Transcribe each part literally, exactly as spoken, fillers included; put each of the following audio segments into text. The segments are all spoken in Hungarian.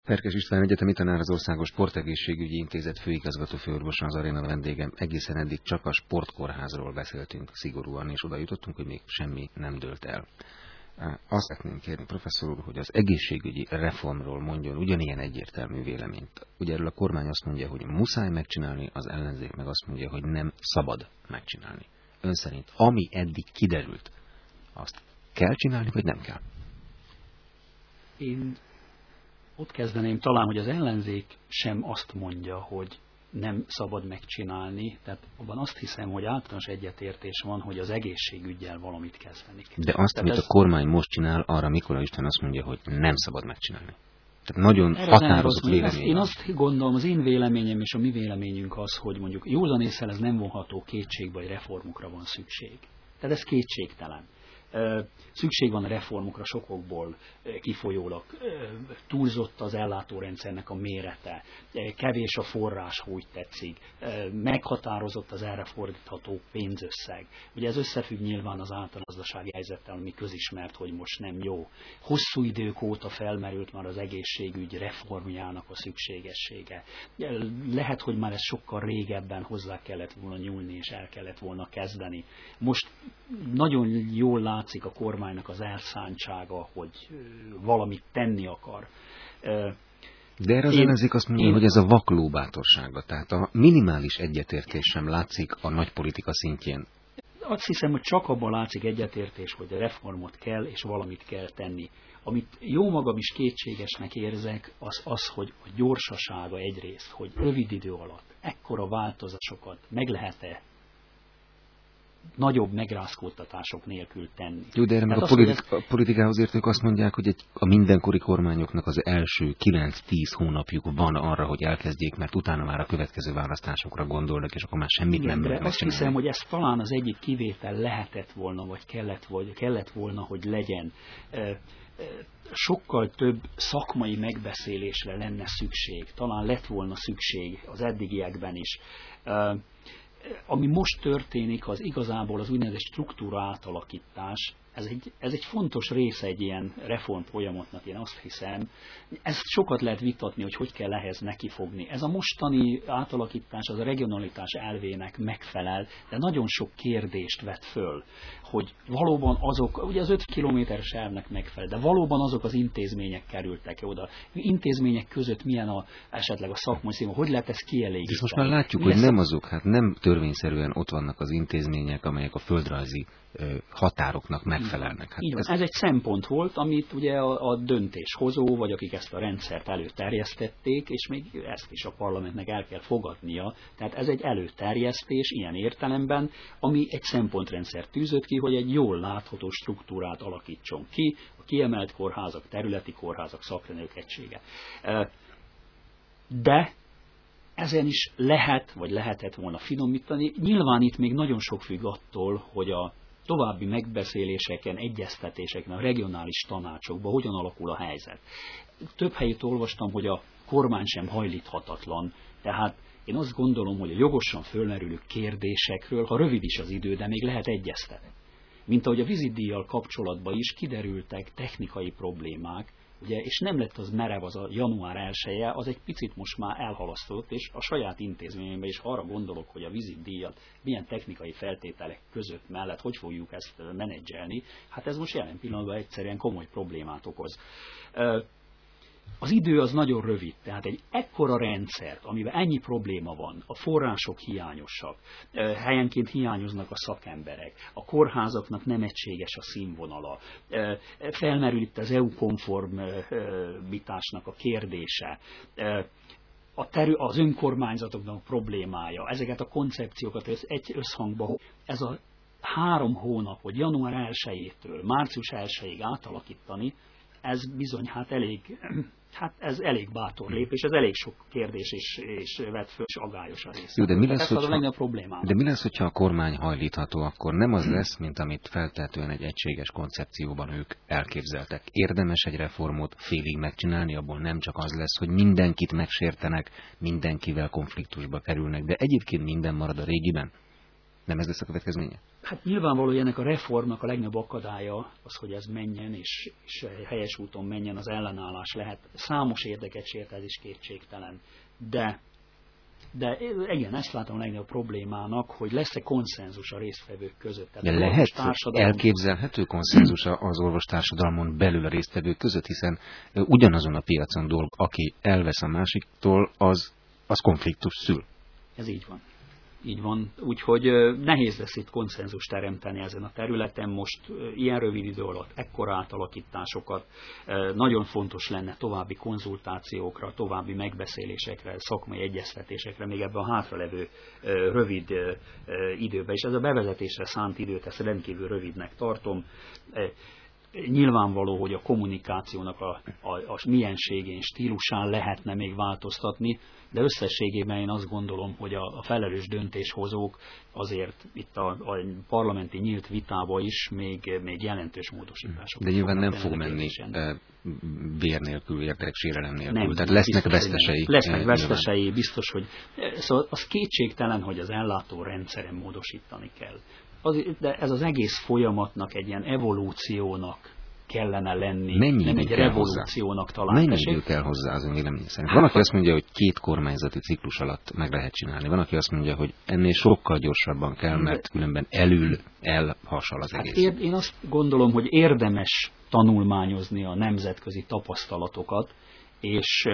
Ferkes István egyetemi tanár, az Országos Sportegészségügyi Intézet főigazgató főorvosa az aréna vendégem. Egészen eddig csak a sportkórházról beszéltünk szigorúan, és oda jutottunk, hogy még semmi nem dőlt el. Azt szeretném kérni, professzor úr, hogy az egészségügyi reformról mondjon ugyanilyen egyértelmű véleményt. Ugye erről a kormány azt mondja, hogy muszáj megcsinálni, az ellenzék meg azt mondja, hogy nem szabad megcsinálni. Ön szerint, ami eddig kiderült, azt kell csinálni, vagy nem kell? Én ott kezdeném talán, hogy az ellenzék sem azt mondja, hogy nem szabad megcsinálni, tehát abban azt hiszem, hogy általános egyetértés van, hogy az egészségüggyel valamit kezdeni kell. De azt, tehát amit ez... a kormány most csinál, arra Mikolaj István azt mondja, hogy nem szabad megcsinálni. Tehát nagyon erre határozott vélemény. Én azt gondolom, az én véleményem és a mi véleményünk az, hogy mondjuk józan ésszel ez nem vonható kétségbe, hogy reformokra van szükség. Tehát ez kétségtelen. Szükség van a reformokra sokokból kifolyólag. Túlzott az ellátórendszernek a mérete, kevés a forrás, ha úgy tetszik, meghatározott az erre fordítható pénzösszeg. Ugye ez összefügg nyilván az általános gazdasági helyzettel, ami közismert, hogy most nem jó. Hosszú idők óta felmerült már az egészségügy reformjának a szükségessége. Lehet, hogy már ez sokkal régebben hozzá kellett volna nyúlni, és el kellett volna kezdeni. Most nagyon jól látszik a kormánynak az elszántsága, hogy valamit tenni akar. De erre az ellenzék azt mondja, én... hogy ez a vakló bátorsága, tehát a minimális egyetértés sem látszik a nagy politika szintjén. Azt hiszem, hogy csak abban látszik egyetértés, hogy a reformot kell, és valamit kell tenni. Amit jó magam is kétségesnek érzek, az az, hogy a gyorsasága egyrészt, hogy rövid idő alatt ekkora változásokat meg lehet-e nagyobb megrázkódtatások nélkül tenni. Jó, de erre meg a, politik, ez... a politikához értők azt mondják, hogy egy, a mindenkori kormányoknak az első kilenc-tíz hónapjuk van arra, hogy elkezdjék, mert utána már a következő választásokra gondolnak, és akkor már semmit igen, nem de mernek azt csinálni. hiszem, hogy ez talán az egyik kivétel lehetett volna, vagy kellett, vagy kellett volna, hogy legyen. Sokkal több szakmai megbeszélésre lenne szükség. Talán lett volna szükség az eddigiekben is. Ami most történik, az igazából az úgynevezett struktúra átalakítás, ez egy, ez egy fontos része egy ilyen reform folyamatnak, én azt hiszem. Ezt sokat lehet vitatni, hogy hogy kell ehhez nekifogni. Ez a mostani átalakítás az a regionalitás elvének megfelel, de nagyon sok kérdést vet föl, hogy valóban azok, ugye az öt kilométeres elvnek megfelel, de valóban azok az intézmények kerültek oda. Intézmények között milyen a, esetleg a szakmai színvon, hogy lehet ezt kielégíteni? És most már látjuk, Mi hogy nem azok, hát nem törvényszerűen ott vannak az intézmények, amelyek a földrajzi határoknak megfelelnek. Hát ez... ez egy szempont volt, amit ugye a, a döntéshozó, vagy akik ezt a rendszert előterjesztették, és még ezt is a parlamentnek el kell fogadnia. Tehát ez egy előterjesztés ilyen értelemben, ami egy szempontrendszer tűzött ki, hogy egy jól látható struktúrát alakítson ki, a kiemelt kórházak, területi kórházak, szakrenők egysége. De ezen is lehet, vagy lehetett volna finomítani. Nyilván itt még nagyon sok függ attól, hogy a további megbeszéléseken, egyeztetéseken, a regionális tanácsokban hogyan alakul a helyzet. Több helyet olvastam, hogy a kormány sem hajlíthatatlan, tehát én azt gondolom, hogy a jogosan fölmerülő kérdésekről, ha rövid is az idő, de még lehet egyeztetni. Mint ahogy a vízidíjjal kapcsolatban is kiderültek technikai problémák, ugye, és nem lett az merev az a január elseje, az egy picit most már elhalasztott, és a saját intézményemben is arra gondolok, hogy a vízidíjat milyen technikai feltételek között mellett, hogy fogjuk ezt menedzselni, hát ez most jelen pillanatban egyszerűen komoly problémát okoz. Az idő az nagyon rövid, tehát egy ekkora rendszert, amiben ennyi probléma van, a források hiányosak, helyenként hiányoznak a szakemberek, a kórházaknak nem egységes a színvonala, felmerül itt az é u-konformitásnak a kérdése, a terü- az önkormányzatoknak a problémája, ezeket a koncepciókat egy összhangba, ez a három hónap, hogy január elsejétől március elsejéig átalakítani, ez bizony hát elég, hát ez elég bátor lépés, ez elég sok kérdés és, és vet föl, és aggályos a része. Jó, de mi lesz, ez hogyha, a legnagyobb problémám. De mi lesz, hogyha a kormány hajlítható, akkor nem az lesz, mint amit feltehetően egy egységes koncepcióban ők elképzeltek. Érdemes egy reformot félig megcsinálni, abból nem csak az lesz, hogy mindenkit megsértenek, mindenkivel konfliktusba kerülnek, de egyébként minden marad a régiben. Nem ez lesz a következménye? Hát nyilvánvaló, hogy ennek a reformnak a legnagyobb akadálya az, hogy ez menjen, és, és helyes úton menjen, az ellenállás lehet. Számos érdeket sért, ez is kétségtelen. De, de igen, ezt látom a legnagyobb problémának, hogy lesz-e konszenzus a résztvevők között. Tehát de lehet társadalom... elképzelhető konszenzus az orvostársadalmon belül a résztvevők között, hiszen ugyanazon a piacon dolg, aki elvesz a másiktól, az, az konfliktus szül. Ez így van. Így van, úgyhogy nehéz lesz itt konszenzus teremteni ezen a területen. Most ilyen rövid idő alatt ekkora átalakításokat, nagyon fontos lenne további konzultációkra, további megbeszélésekre, szakmai egyeztetésekre, még ebben a hátralevő rövid időben. És ez a bevezetésre szánt időt, ezt rendkívül rövidnek tartom. Nyilvánvaló, hogy a kommunikációnak a, a, a mienségén, stílusán lehetne még változtatni, de összességében én azt gondolom, hogy a, a felelős döntéshozók azért itt a, a parlamenti nyílt vitába is még, még jelentős módosítások. De nyilván nem fog menni vér nélkül, érdek, sérelem nélkül. Nem, tehát lesznek vesztesei. Lesznek vesztesei, nyilván. Biztos, hogy szóval az kétségtelen, hogy az ellátó rendszeren módosítani kell. Az, de ez az egész folyamatnak egy ilyen evolúciónak kellene lenni, mennyi nem egy revolúciónak talán. Mennyi idő kell hozzá az ön vélemény szerint? Van, aki azt mondja, hogy két kormányzati ciklus alatt meg lehet csinálni. Van, aki azt mondja, hogy ennél sokkal gyorsabban kell, mert különben elül elhasal az egész. Hát én azt gondolom, hogy érdemes tanulmányozni a nemzetközi tapasztalatokat, és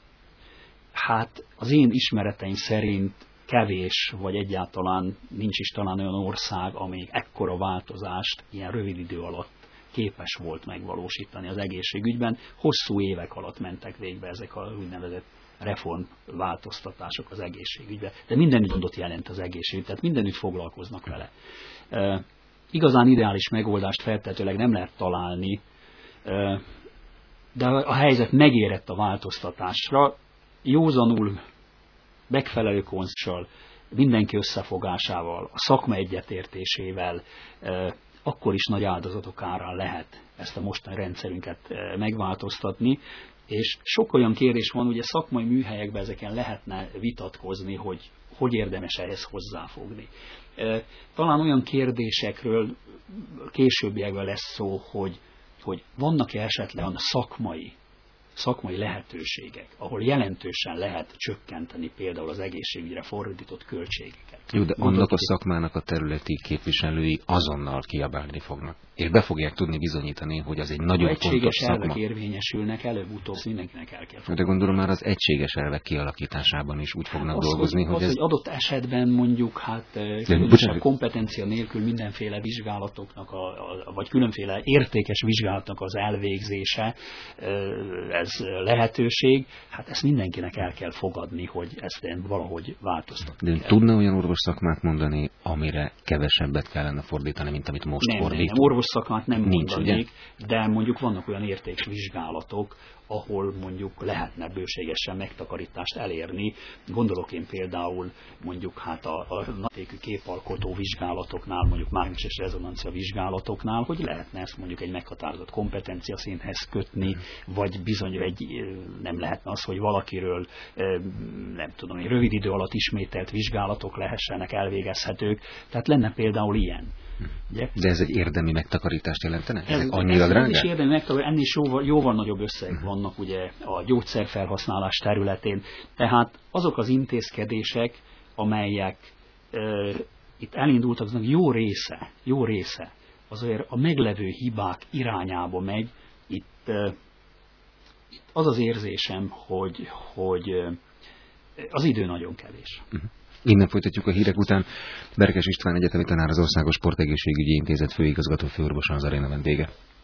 hát az én ismereteim szerint kevés, vagy egyáltalán nincs is talán olyan ország, amelyik ekkora változást ilyen rövid idő alatt képes volt megvalósítani az egészségügyben. Hosszú évek alatt mentek végbe ezek a úgynevezett reformváltoztatások az egészségügyben. De mindenütt gondot jelent az egészségügy, tehát mindenütt foglalkoznak vele. E, igazán ideális megoldást feltetőleg nem lehet találni, e, de a helyzet megérett a változtatásra. Józanul, megfelelő konszenzussal, mindenki összefogásával, a szakma egyetértésével, e, akkor is nagy áldozatok árán lehet ezt a mostani rendszerünket megváltoztatni, és sok olyan kérdés van, ugye szakmai műhelyekben ezeken lehetne vitatkozni, hogy hogy érdemes ehhez hozzáfogni. Talán olyan kérdésekről későbbiekben lesz szó, hogy, hogy vannak-e esetleg szakmai, szakmai lehetőségek, ahol jelentősen lehet csökkenteni például az egészségügyre fordított költségeket. Jó, de annak a szakmának a területi képviselői azonnal kiabálni fognak. És be fogják tudni bizonyítani, hogy az egy nagyon fontos szakma. Egységes elvek érvényesülnek, előbb-utóbb mindenkinek el kell fogni. De gondolom már az egységes elvek kialakításában is úgy fognak az, dolgozni, hogy, hogy az, ez... hogy adott esetben mondjuk hát különösebb kompetencia nélkül mindenféle vizsgálatoknak, a, a, vagy különféle értékes vizsgálatnak az elvégzése, ez lehetőség, hát ezt mindenkinek el kell fogadni, hogy ezt valahogy változtatni De kell. Tudna olyan orvos szakmát mondani, amire kevesebbet kellene fordítani, mint amit most nem, fordít? Nem, orvos szakmát nem Nincs, mondanék, ugye? De mondjuk vannak olyan értékvizsgálatok, ahol mondjuk lehetne bőségesen megtakarítást elérni. Gondolok én például mondjuk hát a, a nagytékű képalkotó vizsgálatoknál, mondjuk mágneses rezonancia vizsgálatoknál, hogy lehetne ezt mondjuk egy meghatározott kompetencia szinthez kötni, vagy bizony egy, nem lehetne az, hogy valakiről nem tudom, egy rövid idő alatt ismételt vizsgálatok lehessenek elvégezhetők. Tehát lenne például ilyen. Ugye? De ez egy érdemi megtakarítást jelentene? Ez, Ezek annyira drágák? Ez is érdemi megtakarítás, ennél jóval, jóval nagyobb összegek vannak ugye a gyógyszerfelhasználás területén. Tehát azok az intézkedések, amelyek e, itt elindultak, azok jó része, jó része azért a meglevő hibák irányába megy. Itt, e, itt az az érzésem, hogy, hogy az idő nagyon kevés. Uh-huh. Innen folytatjuk a hírek után. Berkes István egyetemi tanár, az Országos Sportegészségügyi Intézet főigazgató főorvosa az aréna vendége.